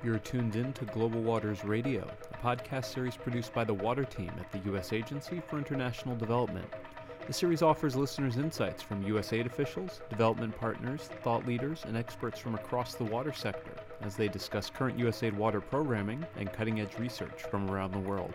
You're tuned in to Global Waters Radio, a podcast series produced by the Water Team at the U.S. Agency for International Development. The series offers listeners insights from USAID officials, development partners, thought leaders, and experts from across the water sector as they discuss current USAID water programming and cutting-edge research from around the world.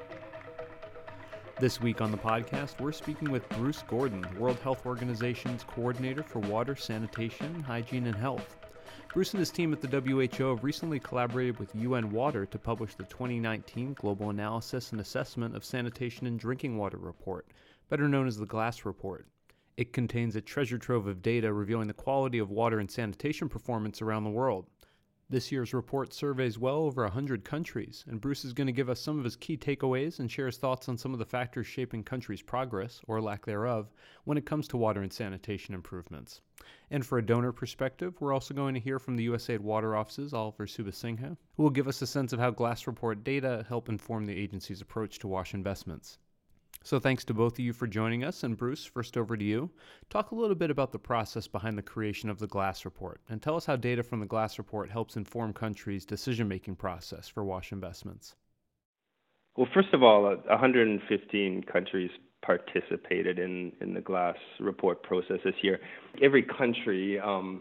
This week on the podcast, we're speaking with Bruce Gordon, World Health Organization's Coordinator for Water, Sanitation, Hygiene, and Health. Bruce and his team at the WHO have recently collaborated with UN Water to publish the 2019 Global Analysis and Assessment of Sanitation and Drinking Water Report, better known as the GLASS Report. It contains a treasure trove of data revealing the quality of water and sanitation performance around the world. This year's report surveys well over 100 countries, and Bruce is going to give us some of his key takeaways and share his thoughts on some of the factors shaping countries' progress, or lack thereof, when it comes to water and sanitation improvements. And for a donor perspective, we're also going to hear from the USAID Water Office's Oliver Subasinghe, who will give us a sense of how GLASS Report data help inform the agency's approach to WASH investments. So thanks to both of you for joining us, and Bruce, first over to you. Talk a little bit about the process behind the creation of the GLASS Report, and tell us how data from the GLASS Report helps inform countries' decision-making process for WASH investments. Well, first of all, 115 countries participated in the GLASS Report process this year. Every country,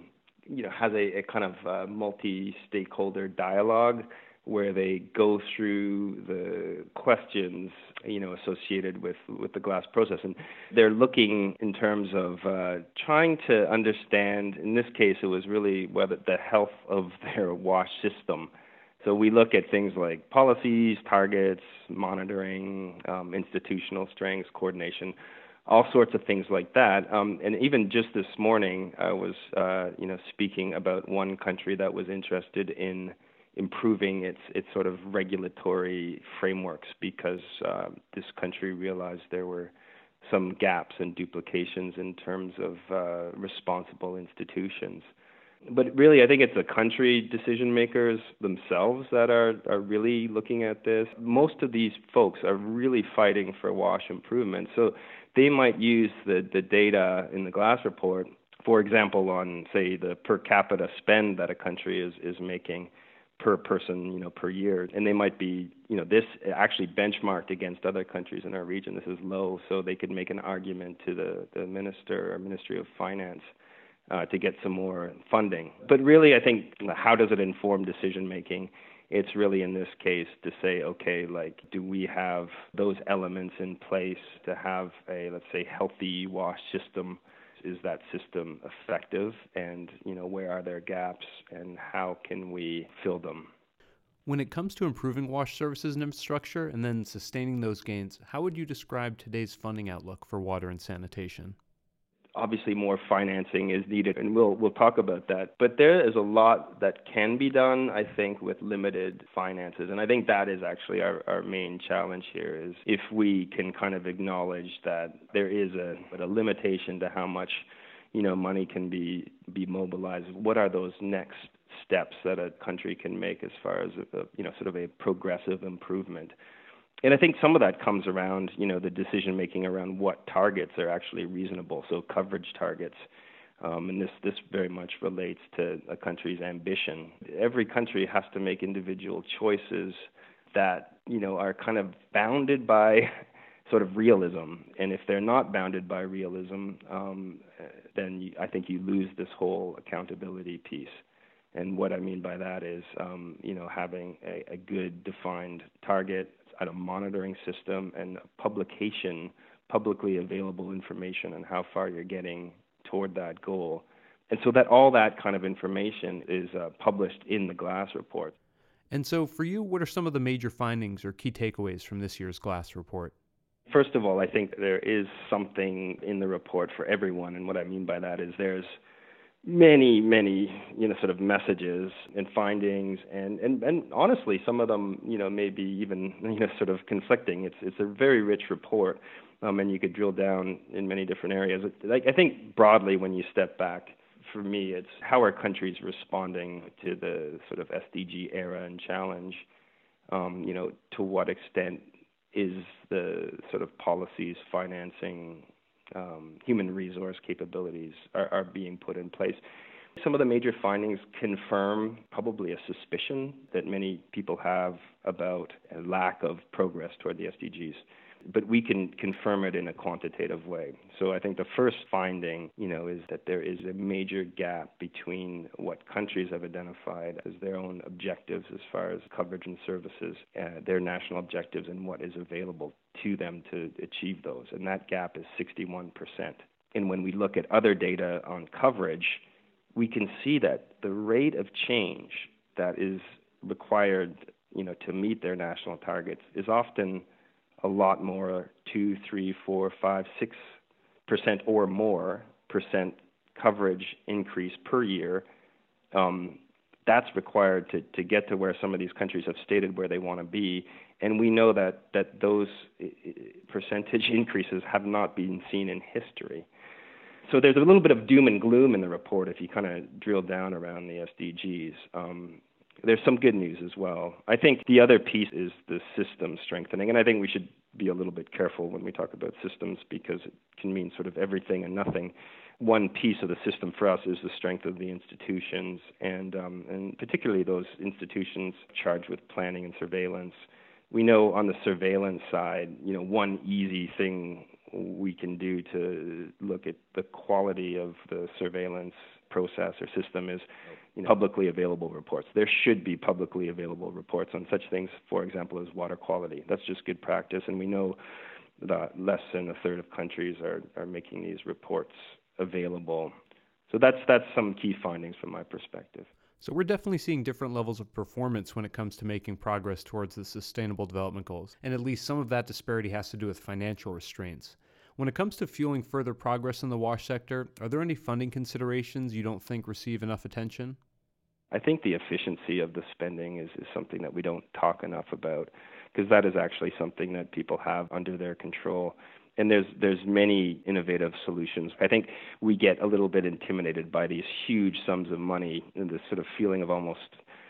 has a kind of multi-stakeholder dialogue where they go through the questions, associated with the GLASS process. And they're looking in terms of trying to understand, in this case, it was really whether the health of their WASH system. So we look at things like policies, targets, monitoring, institutional strengths, coordination, all sorts of things like that. And even just this morning, I was, speaking about one country that was interested in improving its sort of regulatory frameworks because this country realized there were some gaps and duplications in terms of responsible institutions. But really, I think it's the country decision makers themselves that are really looking at this. Most of these folks are really fighting for WASH improvement. So they might use the data in the GLASS report, for example, on, say, the per capita spend that a country is making per person, per year. And they might be, this actually benchmarked against other countries in our region. This is low, so they could make an argument to the minister or Ministry of Finance to get some more funding. But really, I think, how does it inform decision making? It's really in this case to say, okay, do we have those elements in place to have a, let's say, healthy WASH system? Is that system effective? And, where are there gaps and how can we fill them? When it comes to improving WASH services and infrastructure and then sustaining those gains, how would you describe today's funding outlook for water and sanitation? Obviously, more financing is needed, and we'll talk about that. But there is a lot that can be done, I think, with limited finances. And I think that is actually our main challenge here is if we can kind of acknowledge that there is a limitation to how much, money can be mobilized. What are those next steps that a country can make as far as, sort of a progressive improvement? And I think some of that comes around, the decision-making around what targets are actually reasonable, so coverage targets. And this very much relates to a country's ambition. Every country has to make individual choices that, are kind of bounded by sort of realism. And if they're not bounded by realism, then I think you lose this whole accountability piece. And what I mean by that is, having a good defined target, a monitoring system, and publicly available information on how far you're getting toward that goal. And so that all that kind of information is published in the GLASS report. And so for you, what are some of the major findings or key takeaways from this year's GLASS report? First of all, I think there is something in the report for everyone. And what I mean by that is there's many, sort of messages and findings, and honestly, some of them, maybe even, sort of conflicting. It's a very rich report, and you could drill down in many different areas. I think broadly, when you step back, for me, it's how are countries responding to the sort of SDG era and challenge? To what extent is the sort of policies, financing, human resource capabilities are being put in place. Some of the major findings confirm probably a suspicion that many people have about a lack of progress toward the SDGs. But we can confirm it in a quantitative way. So I think the first finding, is that there is a major gap between what countries have identified as their own objectives as far as coverage and services, their national objectives, and what is available to them to achieve those. And that gap is 61%. And when we look at other data on coverage, we can see that the rate of change that is required, to meet their national targets is often a lot more, 2, 3, 4, 5, 6% or more percent coverage increase per year. That's required to get to where some of these countries have stated where they want to be. And we know that those percentage increases have not been seen in history. So there's a little bit of doom and gloom in the report if you kind of drill down around the SDGs. There's some good news as well. I think the other piece is the system strengthening, and I think we should be a little bit careful when we talk about systems because it can mean sort of everything and nothing. One piece of the system for us is the strength of the institutions, and particularly those institutions charged with planning and surveillance. We know on the surveillance side, one easy thing we can do to look at the quality of the surveillance process or system is publicly available reports. There should be publicly available reports on such things, for example, as water quality. That's just good practice, and we know that less than a third of countries are making these reports available. So that's some key findings from my perspective. So we're definitely seeing different levels of performance when it comes to making progress towards the Sustainable Development Goals, and at least some of that disparity has to do with financial restraints. When it comes to fueling further progress in the WASH sector, are there any funding considerations you don't think receive enough attention? I think the efficiency of the spending is something that we don't talk enough about, because that is actually something that people have under their control. And there's many innovative solutions. I think we get a little bit intimidated by these huge sums of money and this sort of feeling of almost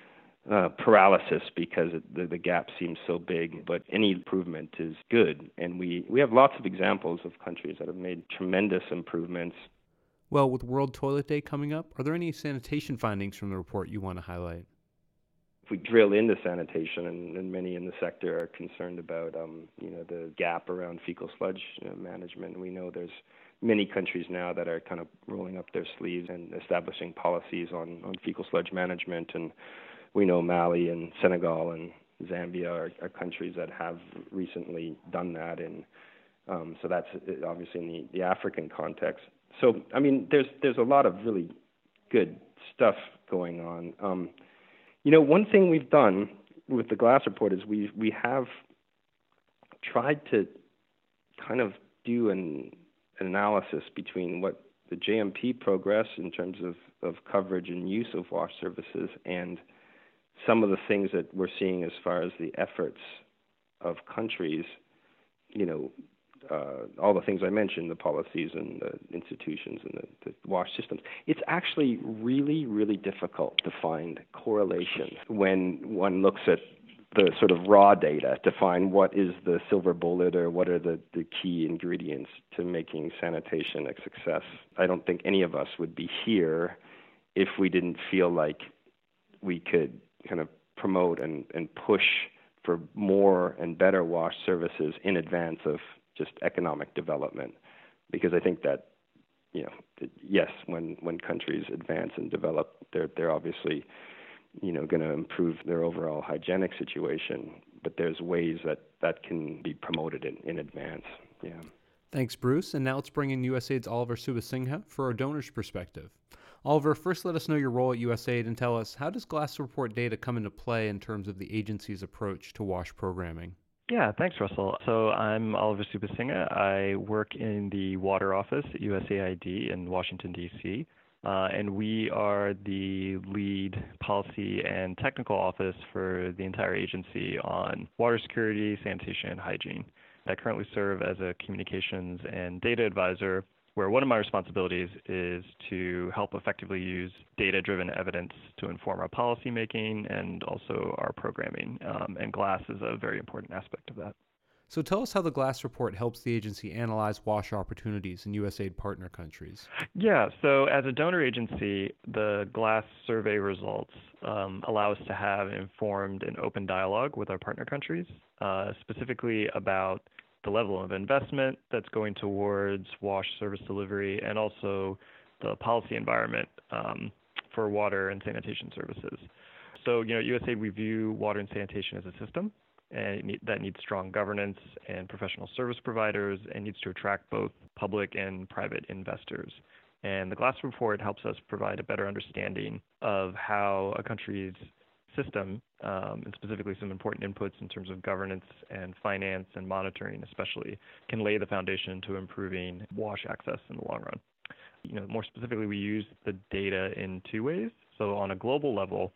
paralysis because the gap seems so big. But any improvement is good. And we have lots of examples of countries that have made tremendous improvements. Well, with World Toilet Day coming up, are there any sanitation findings from the report you want to highlight? If we drill into sanitation, and many in the sector are concerned about, the gap around fecal sludge management. We know there's many countries now that are kind of rolling up their sleeves and establishing policies on fecal sludge management. And we know Mali and Senegal and Zambia are countries that have recently done that. And so that's obviously in the African context. So, there's a lot of really good stuff going on. One thing we've done with the GLASS report is we have tried to kind of do an analysis between what the JMP progress in terms of coverage and use of WASH services and some of the things that we're seeing as far as the efforts of countries, all the things I mentioned, the policies and the institutions and the WASH systems. It's actually really, really difficult to find correlation when one looks at the sort of raw data to find what is the silver bullet or what are the key ingredients to making sanitation a success. I don't think any of us would be here if we didn't feel like we could kind of promote and push for more and better WASH services in advance of just economic development. Because I think that, yes, when countries advance and develop, they're obviously going to improve their overall hygienic situation, but there's ways that can be promoted in advance. Yeah. Thanks, Bruce. And now let's bring in USAID's Oliver Subasinghe for our donor's perspective. Oliver, first let us know your role at USAID and tell us, how does GLASS report data come into play in terms of the agency's approach to WASH programming? Yeah, thanks, Russell. So I'm Oliver Subasinghe. I work in the Water Office at USAID in Washington, D.C., and we are the lead policy and technical office for the entire agency on water security, sanitation, and hygiene. I currently serve as a communications and data advisor, where one of my responsibilities is to help effectively use data-driven evidence to inform our policymaking and also our programming. And GLASS is a very important aspect of that. So tell us how the GLASS report helps the agency analyze WASH opportunities in USAID partner countries. Yeah, so as a donor agency, the GLASS survey results allow us to have an informed and open dialogue with our partner countries, specifically about the level of investment that's going towards WASH service delivery and also the policy environment for water and sanitation services. So, at USAID, we view water and sanitation as a system, and that needs strong governance and professional service providers and needs to attract both public and private investors. And the GLASS report helps us provide a better understanding of how a country's system, and specifically some important inputs in terms of governance and finance and monitoring especially, can lay the foundation to improving WASH access in the long run. More specifically, we use the data in two ways. So on a global level,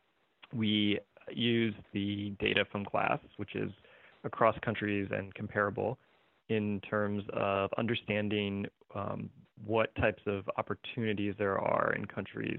we use the data from GLASS, which is across countries and comparable in terms of understanding what types of opportunities there are in countries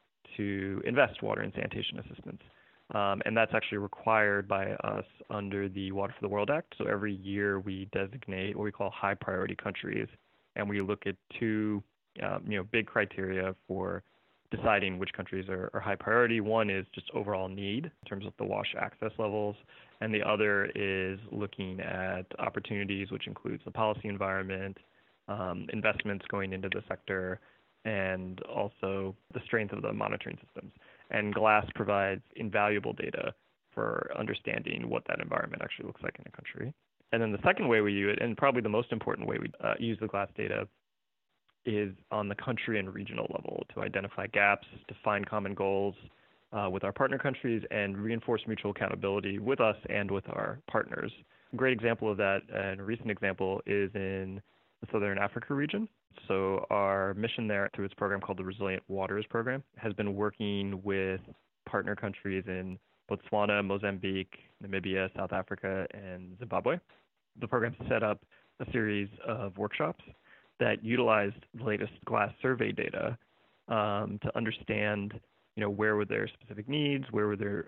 to invest water and sanitation assistance. And that's actually required by us under the Water for the World Act. So every year we designate what we call high priority countries, and we look at two big criteria for deciding which countries are high priority. One is just overall need in terms of the WASH access levels, and the other is looking at opportunities, which includes the policy environment, investments going into the sector, and also the strength of the monitoring systems. And GLASS provides invaluable data for understanding what that environment actually looks like in a country. And then the second way we use it, and probably the most important way we use the GLASS data, is on the country and regional level to identify gaps, define common goals with our partner countries, and reinforce mutual accountability with us and with our partners. A great example of that, and a recent example, is in the Southern Africa region. So our mission there, through its program called the Resilient Waters Program, has been working with partner countries in Botswana, Mozambique, Namibia, South Africa, and Zimbabwe. The program set up a series of workshops that utilized the latest GLASS survey data to understand, where were their specific needs, where were their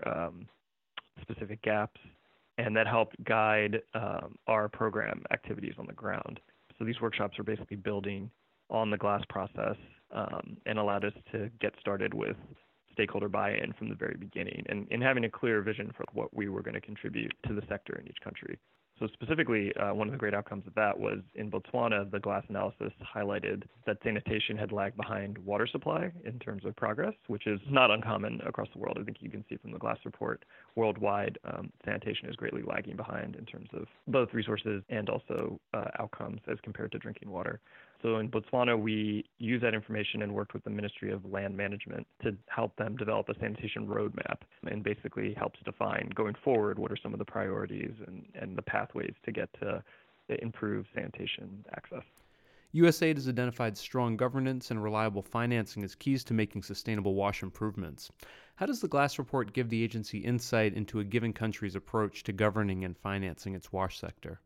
specific gaps, and that helped guide our program activities on the ground. So these workshops are basically building on the GLASS process and allowed us to get started with stakeholder buy-in from the very beginning and having a clear vision for what we were going to contribute to the sector in each country. So specifically, one of the great outcomes of that was in Botswana, the GLASS analysis highlighted that sanitation had lagged behind water supply in terms of progress, which is not uncommon across the world. I think you can see from the GLASS report worldwide, sanitation is greatly lagging behind in terms of both resources and also outcomes as compared to drinking water. So in Botswana, we used that information and worked with the Ministry of Land Management to help them develop a sanitation roadmap and basically helps define going forward what are some of the priorities and the pathways to get to improve sanitation access. USAID has identified strong governance and reliable financing as keys to making sustainable WASH improvements. How does the GLASS report give the agency insight into a given country's approach to governing and financing its WASH sector?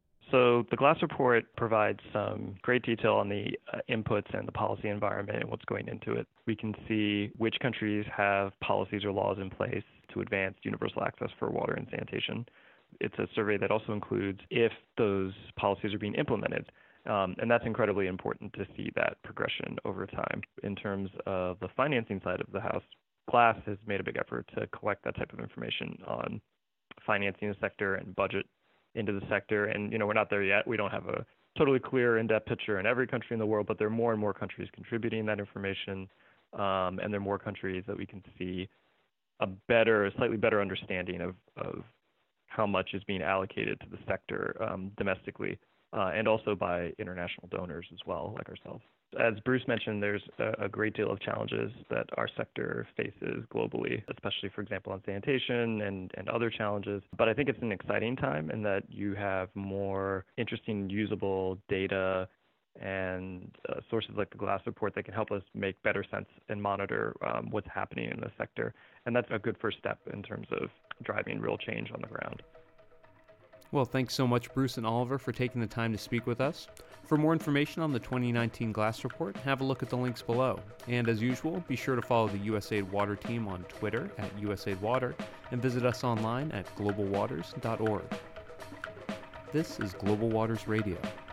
So the GLASS report provides some great detail on the inputs and the policy environment and what's going into it. We can see which countries have policies or laws in place to advance universal access for water and sanitation. It's a survey that also includes if those policies are being implemented. And that's incredibly important to see that progression over time. In terms of the financing side of the house, GLASS has made a big effort to collect that type of information on financing the sector and budget into the sector. And, we're not there yet. We don't have a totally clear, in-depth picture in every country in the world, but there are more and more countries contributing that information. And there are more countries that we can see a slightly better understanding of how much is being allocated to the sector domestically and also by international donors as well, like ourselves. As Bruce mentioned, there's a great deal of challenges that our sector faces globally, especially, for example, on sanitation and other challenges. But I think it's an exciting time in that you have more interesting, usable data and sources like the GLASS report that can help us make better sense and monitor what's happening in the sector. And that's a good first step in terms of driving real change on the ground. Well, thanks so much, Bruce and Oliver, for taking the time to speak with us. For more information on the 2019 GLASS report, have a look at the links below. And as usual, be sure to follow the USAID Water team on Twitter @USAID Water and visit us online at globalwaters.org. This is Global Waters Radio.